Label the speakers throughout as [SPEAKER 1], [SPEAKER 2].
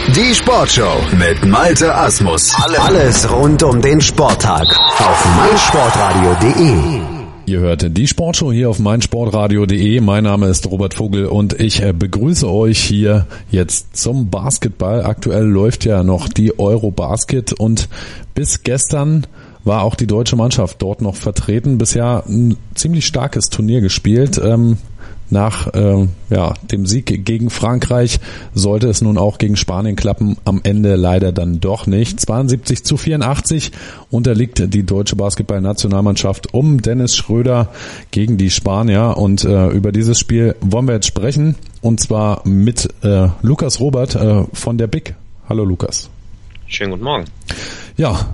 [SPEAKER 1] Die Sportshow mit Malte Asmus. Alles rund um den Sporttag auf meinsportradio.de.
[SPEAKER 2] Ihr hört die Sportshow hier auf meinsportradio.de. Mein Name ist Robert Vogel und ich begrüße euch hier jetzt zum Basketball. Aktuell läuft ja noch die Eurobasket und bis gestern war auch die deutsche Mannschaft dort noch vertreten. Bisher ein ziemlich starkes Turnier gespielt. Nach dem Sieg gegen Frankreich sollte es nun auch gegen Spanien klappen, am Ende leider dann doch nicht. 72-84 unterliegt die deutsche Basketballnationalmannschaft um Dennis Schröder gegen die Spanier und über dieses Spiel wollen wir jetzt sprechen und zwar mit Lukas Robert von der BIC. Hallo Lukas.
[SPEAKER 3] Schönen guten Morgen.
[SPEAKER 2] Ja,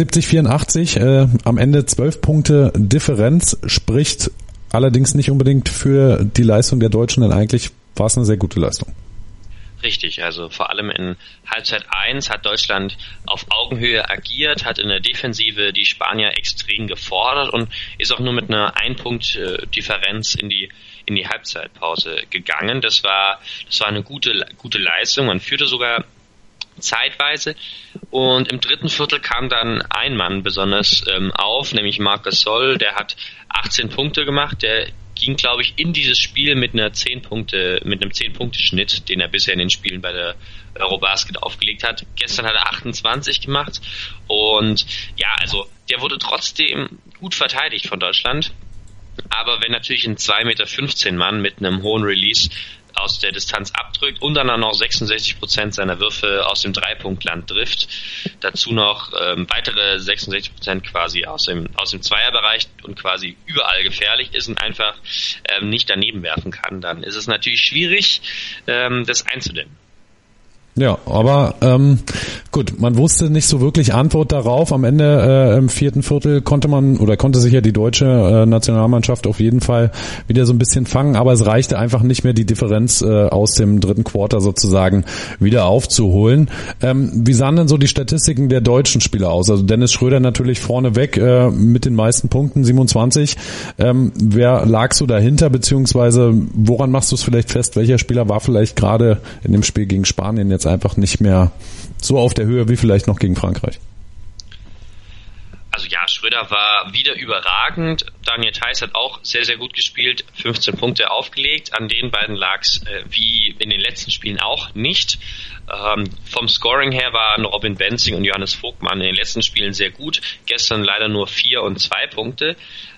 [SPEAKER 2] 72-84, am Ende 12 Punkte Differenz, spricht allerdings nicht unbedingt für die Leistung der Deutschen, denn eigentlich war es eine sehr gute Leistung.
[SPEAKER 3] Richtig, also vor allem in Halbzeit 1 hat Deutschland auf Augenhöhe agiert, hat in der Defensive die Spanier extrem gefordert und ist auch nur mit einer Ein-Punkt-Differenz in die Halbzeitpause gegangen. Das war eine gute Leistung, man führte sogar zeitweise und im dritten Viertel kam dann ein Mann besonders auf, nämlich Marc Gasol, der hat 18 Punkte gemacht, der ging, glaube ich, in dieses Spiel mit einem 10-Punkte-Schnitt, den er bisher in den Spielen bei der Eurobasket aufgelegt hat. Gestern hat er 28 gemacht und ja, also der wurde trotzdem gut verteidigt von Deutschland, aber wenn natürlich ein 2,15 Meter Mann mit einem hohen Release aus der Distanz abdrückt und dann auch noch 66% seiner Würfe aus dem Dreipunktland trifft. Dazu noch weitere 66% quasi aus dem Zweierbereich und quasi überall gefährlich ist und einfach nicht daneben werfen kann. Dann ist es natürlich schwierig, das einzudämmen.
[SPEAKER 2] Ja, aber gut, man wusste nicht so wirklich Antwort darauf. Am Ende im vierten Viertel konnte sich ja die deutsche Nationalmannschaft auf jeden Fall wieder so ein bisschen fangen, aber es reichte einfach nicht mehr, die Differenz aus dem dritten Quarter sozusagen wieder aufzuholen. Wie sahen denn so die Statistiken der deutschen Spieler aus? Also Dennis Schröder natürlich vorneweg mit den meisten Punkten, 27. Wer lag so dahinter, beziehungsweise woran machst du es vielleicht fest? Welcher Spieler war vielleicht gerade in dem Spiel gegen Spanien jetzt einfach nicht mehr so auf der Höhe wie vielleicht noch gegen Frankreich?
[SPEAKER 3] Also ja, Schröder war wieder überragend. Daniel Theis hat auch sehr, sehr gut gespielt, 15 Punkte aufgelegt. An den beiden lag es wie in den letzten Spielen auch nicht. Vom Scoring her waren Robin Benzing und Johannes Vogtmann in den letzten Spielen sehr gut. Gestern leider nur 4 und 2 Punkte.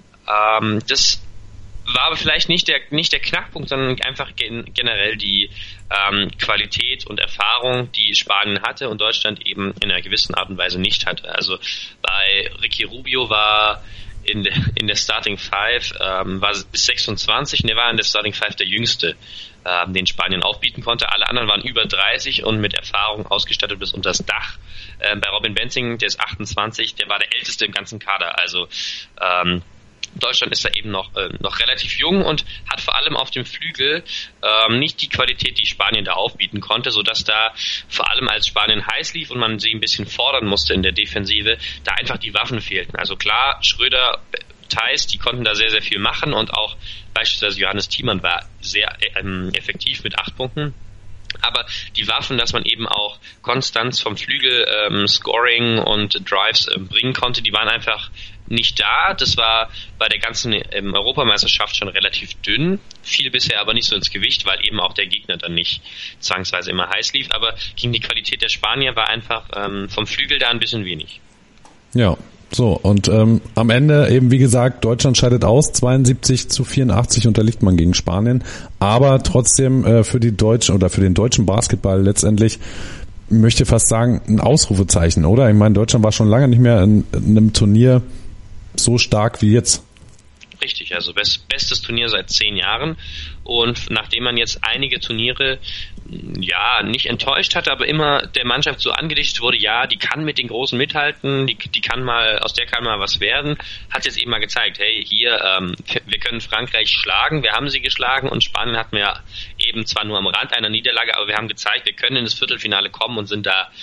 [SPEAKER 3] Das war aber vielleicht nicht der Knackpunkt, sondern einfach generell die Qualität und Erfahrung, die Spanien hatte und Deutschland eben in einer gewissen Art und Weise nicht hatte. Also bei Ricky Rubio war in der Starting Five war bis 26 und er war in der Starting Five der jüngste, den Spanien aufbieten konnte. Alle anderen waren über 30 und mit Erfahrung ausgestattet bis unter das Dach. Bei Robin Benzing, der ist 28, der war der älteste im ganzen Kader. Also Deutschland ist da eben noch relativ jung und hat vor allem auf dem Flügel nicht die Qualität, die Spanien da aufbieten konnte, sodass da vor allem als Spanien heiß lief und man sie ein bisschen fordern musste in der Defensive, da einfach die Waffen fehlten. Also klar, Schröder, Theis, die konnten da sehr, sehr viel machen und auch beispielsweise Johannes Thiemann war sehr effektiv mit 8 Punkten. Aber die Waffen, dass man eben auch Konstanz vom Flügel, Scoring und Drives bringen konnte, die waren einfach nicht da. Das war bei der ganzen Europameisterschaft schon relativ dünn, fiel bisher aber nicht so ins Gewicht, weil eben auch der Gegner dann nicht zwangsweise immer heiß lief. Aber gegen die Qualität der Spanier war einfach vom Flügel da ein bisschen wenig.
[SPEAKER 2] Ja. So, und am Ende eben, wie gesagt, Deutschland scheidet aus, 72-84 unterliegt man gegen Spanien, aber trotzdem für die Deutschen oder für den deutschen Basketball letztendlich, möchte fast sagen, ein Ausrufezeichen, oder? Ich meine, Deutschland war schon lange nicht mehr in einem Turnier so stark wie jetzt.
[SPEAKER 3] Richtig, also bestes Turnier seit 10 Jahren und nachdem man jetzt einige Turniere nicht enttäuscht hatte, aber immer der Mannschaft so angedichtet wurde, ja, die kann mit den Großen mithalten, aus der kann mal was werden, hat jetzt eben mal gezeigt, hey, hier, wir können Frankreich schlagen, wir haben sie geschlagen und Spanien hatten wir eben zwar nur am Rand einer Niederlage, aber wir haben gezeigt, wir können in das Viertelfinale kommen und sind da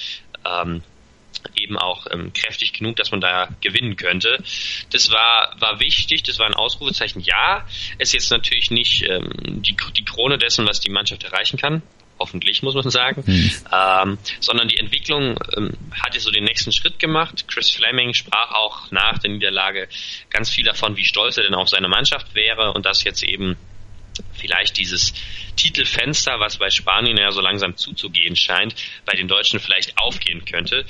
[SPEAKER 3] eben auch kräftig genug, dass man da gewinnen könnte. Das war wichtig, das war ein Ausrufezeichen. Ja, ist jetzt natürlich nicht die Krone dessen, was die Mannschaft erreichen kann. hoffentlich, muss man sagen, sondern die Entwicklung hat jetzt so den nächsten Schritt gemacht. Chris Fleming sprach auch nach der Niederlage ganz viel davon, wie stolz er denn auf seine Mannschaft wäre und dass jetzt eben vielleicht dieses Titelfenster, was bei Spanien ja so langsam zuzugehen scheint, bei den Deutschen vielleicht aufgehen könnte.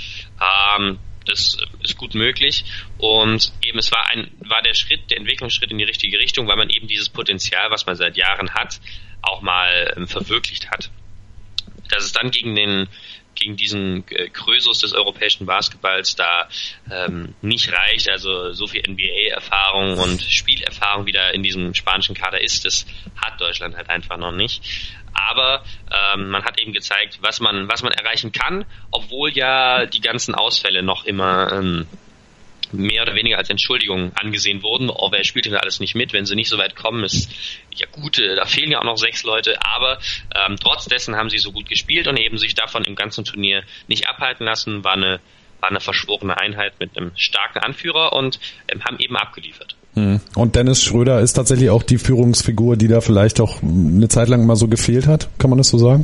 [SPEAKER 3] Das ist gut möglich und eben es war der Entwicklungsschritt in die richtige Richtung, weil man eben dieses Potenzial, was man seit Jahren hat, auch mal verwirklicht hat. Dass es dann gegen diesen Krösus des europäischen Basketballs da nicht reicht, also so viel NBA-Erfahrung und Spielerfahrung wieder in diesem spanischen Kader ist, das hat Deutschland halt einfach noch nicht. Aber man hat eben gezeigt, was man erreichen kann, obwohl ja die ganzen Ausfälle noch immer mehr oder weniger als Entschuldigung angesehen wurden. Oh, wer spielt denn da alles nicht mit? Wenn sie nicht so weit kommen, ist ja gut, da fehlen ja auch noch 6 Leute, aber trotz dessen haben sie so gut gespielt und eben sich davon im ganzen Turnier nicht abhalten lassen, war eine verschworene Einheit mit einem starken Anführer und haben eben abgeliefert.
[SPEAKER 2] Und Dennis Schröder ist tatsächlich auch die Führungsfigur, die da vielleicht auch eine Zeit lang mal so gefehlt hat, kann man das so sagen?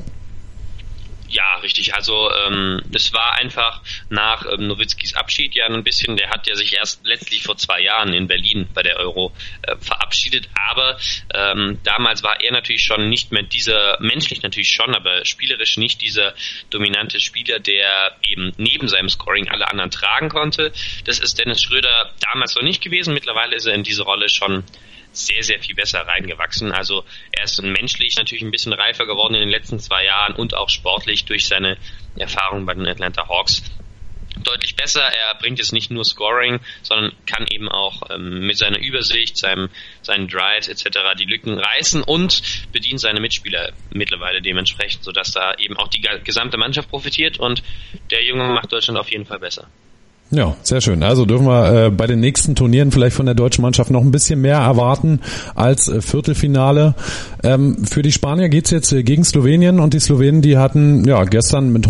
[SPEAKER 3] Ja, richtig. Also es war einfach nach Nowitzkis Abschied ja ein bisschen, der hat ja sich erst letztlich vor 2 Jahren in Berlin bei der Euro verabschiedet, aber damals war er natürlich schon nicht mehr dieser, menschlich natürlich schon, aber spielerisch nicht dieser dominante Spieler, der eben neben seinem Scoring alle anderen tragen konnte. Das ist Dennis Schröder damals noch nicht gewesen, mittlerweile ist er in diese Rolle schon sehr, sehr viel besser reingewachsen. Also er ist menschlich natürlich ein bisschen reifer geworden in den letzten 2 Jahren und auch sportlich durch seine Erfahrung bei den Atlanta Hawks deutlich besser. Er bringt jetzt nicht nur Scoring, sondern kann eben auch mit seiner Übersicht, seinen Drives etc. die Lücken reißen und bedient seine Mitspieler mittlerweile dementsprechend, sodass da eben auch die gesamte Mannschaft profitiert und der Junge macht Deutschland auf jeden Fall besser.
[SPEAKER 2] Ja, sehr schön. Also dürfen wir bei den nächsten Turnieren vielleicht von der deutschen Mannschaft noch ein bisschen mehr erwarten als Viertelfinale. Für die Spanier geht's jetzt gegen Slowenien und die Slowenen, die hatten ja gestern mit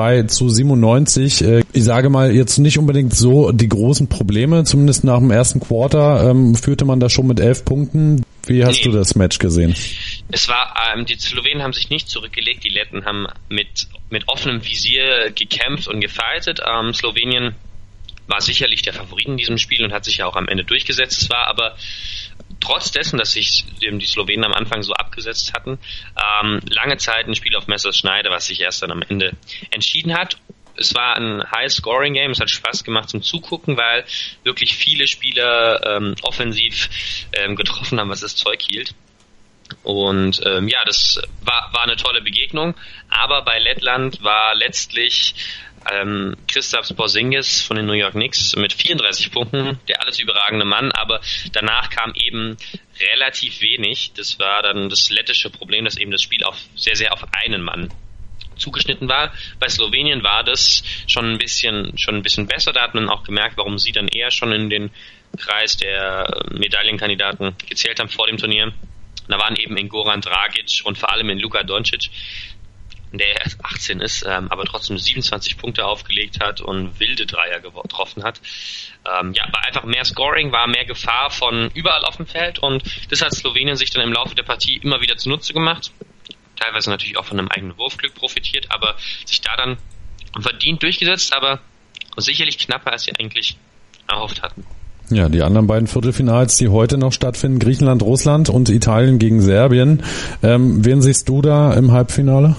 [SPEAKER 2] 103-97, ich sage mal jetzt nicht unbedingt so die großen Probleme, zumindest nach dem ersten Quarter führte man da schon mit 11 Punkten. Wie hast du das Match gesehen?
[SPEAKER 3] Es war, die Slowenen haben sich nicht zurückgelegt, die Letten haben mit offenem Visier gekämpft und gefightet. Slowenien war sicherlich der Favorit in diesem Spiel und hat sich ja auch am Ende durchgesetzt. Es war aber trotz dessen, dass sich die Slowenen am Anfang so abgesetzt hatten, lange Zeit ein Spiel auf Messerschneide, was sich erst dann am Ende entschieden hat. Es war ein High-Scoring-Game, es hat Spaß gemacht zum Zugucken, weil wirklich viele Spieler offensiv getroffen haben, was das Zeug hielt. Und das war eine tolle Begegnung, aber bei Lettland war letztlich Kristaps Porzingis von den New York Knicks mit 34 Punkten, der alles überragende Mann, aber danach kam eben relativ wenig. Das war dann das lettische Problem, dass eben das Spiel sehr, sehr auf einen Mann zugeschnitten war. Bei Slowenien war das schon ein bisschen besser. Da hat man auch gemerkt, warum sie dann eher schon in den Kreis der Medaillenkandidaten gezählt haben vor dem Turnier. Da waren eben in Goran Dragic und vor allem in Luka Doncic, der erst 18 ist, aber trotzdem 27 Punkte aufgelegt hat und wilde Dreier getroffen hat. War einfach mehr Scoring, war mehr Gefahr von überall auf dem Feld und das hat Slowenien sich dann im Laufe der Partie immer wieder zunutze gemacht. Teilweise natürlich auch von einem eigenen Wurfglück profitiert, aber sich da dann verdient durchgesetzt, aber sicherlich knapper, als sie eigentlich erhofft hatten.
[SPEAKER 2] Ja, die anderen beiden Viertelfinals, die heute noch stattfinden, Griechenland, Russland und Italien gegen Serbien. Wen siehst du da im Halbfinale?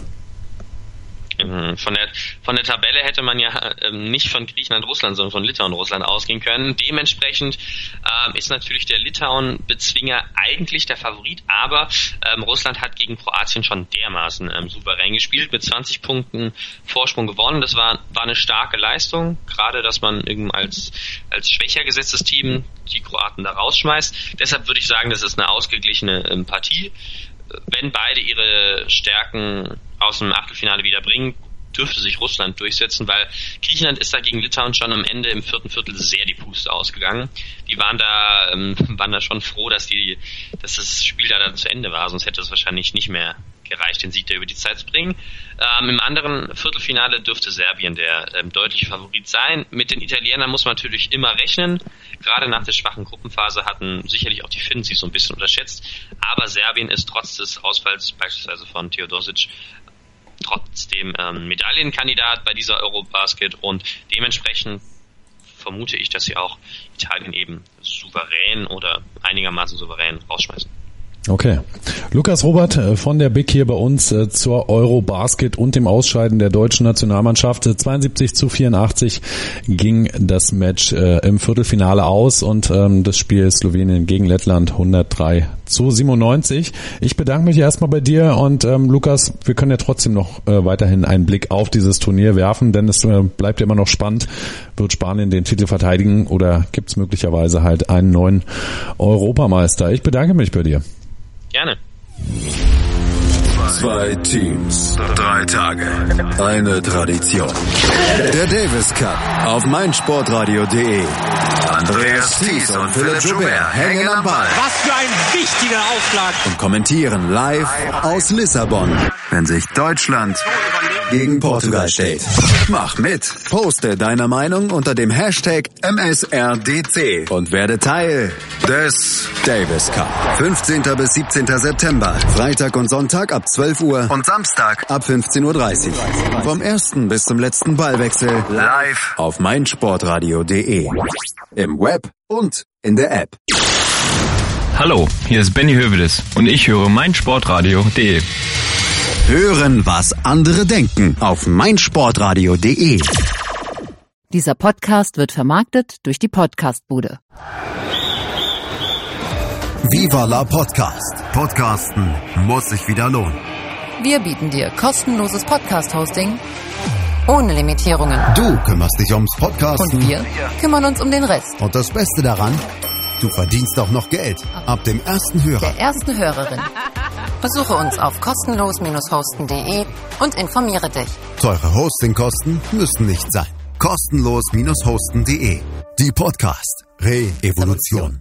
[SPEAKER 3] Von der Tabelle hätte man ja nicht von Griechenland, Russland, sondern von Litauen, Russland ausgehen können. Dementsprechend ist natürlich der Litauen-Bezwinger eigentlich der Favorit, aber Russland hat gegen Kroatien schon dermaßen souverän gespielt, mit 20 Punkten Vorsprung gewonnen. Das war eine starke Leistung, gerade dass man als schwächer gesetztes Team die Kroaten da rausschmeißt. Deshalb würde ich sagen, das ist eine ausgeglichene Partie. Wenn beide ihre Stärken aus dem Achtelfinale wieder bringen, dürfte sich Russland durchsetzen, weil Griechenland ist da gegen Litauen schon am Ende im 4. Viertel sehr die Puste ausgegangen. Die waren da schon froh, dass das Spiel da dann zu Ende war, sonst hätte es wahrscheinlich nicht mehr gereicht, den Sieg da über die Zeit zu bringen. Im anderen Viertelfinale dürfte Serbien der deutliche Favorit sein. Mit den Italienern muss man natürlich immer rechnen. Gerade nach der schwachen Gruppenphase hatten sicherlich auch die Finnen sich so ein bisschen unterschätzt. Aber Serbien ist trotz des Ausfalls beispielsweise von Teodosic trotzdem Medaillenkandidat bei dieser Eurobasket und dementsprechend vermute ich, dass sie auch Italien eben souverän oder einigermaßen souverän rausschmeißen.
[SPEAKER 2] Okay. Lukas Robert von der BIC hier bei uns zur Eurobasket und dem Ausscheiden der deutschen Nationalmannschaft. 72-84 ging das Match im Viertelfinale aus und das Spiel Slowenien gegen Lettland 103-97. Ich bedanke mich erstmal bei dir und Lukas, wir können ja trotzdem noch weiterhin einen Blick auf dieses Turnier werfen, denn es bleibt ja immer noch spannend. Wird Spanien den Titel verteidigen oder gibt es möglicherweise halt einen neuen Europameister? Ich bedanke mich bei dir.
[SPEAKER 3] Gerne.
[SPEAKER 1] 2 Teams, 3 Tage, eine Tradition. Der Davis Cup auf meinsportradio.de. Andreas Thies und Philipp Joubert hängen am Ball.
[SPEAKER 4] Was für ein wichtiger Aufschlag.
[SPEAKER 1] Und kommentieren live aus Lissabon, wenn sich Deutschland gegen Portugal steht. Mach mit. Poste deine Meinung unter dem Hashtag MSRDC und werde Teil des Davis Cup. 15. bis 17. September. Freitag und Sonntag ab 12 Uhr und Samstag ab 15.30 Uhr. Vom ersten bis zum letzten Ballwechsel live auf meinsportradio.de. Im Web und in der App.
[SPEAKER 5] Hallo, hier ist Benny Hövedes und ich höre meinsportradio.de.
[SPEAKER 1] Hören, was andere denken auf meinsportradio.de.
[SPEAKER 6] Dieser Podcast wird vermarktet durch die Podcastbude.
[SPEAKER 1] Viva la Podcast. Podcasten muss sich wieder lohnen.
[SPEAKER 6] Wir bieten dir kostenloses Podcast-Hosting ohne Limitierungen.
[SPEAKER 7] Du kümmerst dich ums Podcasten.
[SPEAKER 6] Und wir kümmern uns um den Rest.
[SPEAKER 7] Und das Beste daran, du verdienst auch noch Geld. Ab dem ersten Hörer.
[SPEAKER 6] Der ersten Hörerin. Besuche uns auf kostenlos-hosten.de und informiere dich.
[SPEAKER 7] Teure Hostingkosten müssen nicht sein. Kostenlos-hosten.de. Die Podcast Re-Evolution.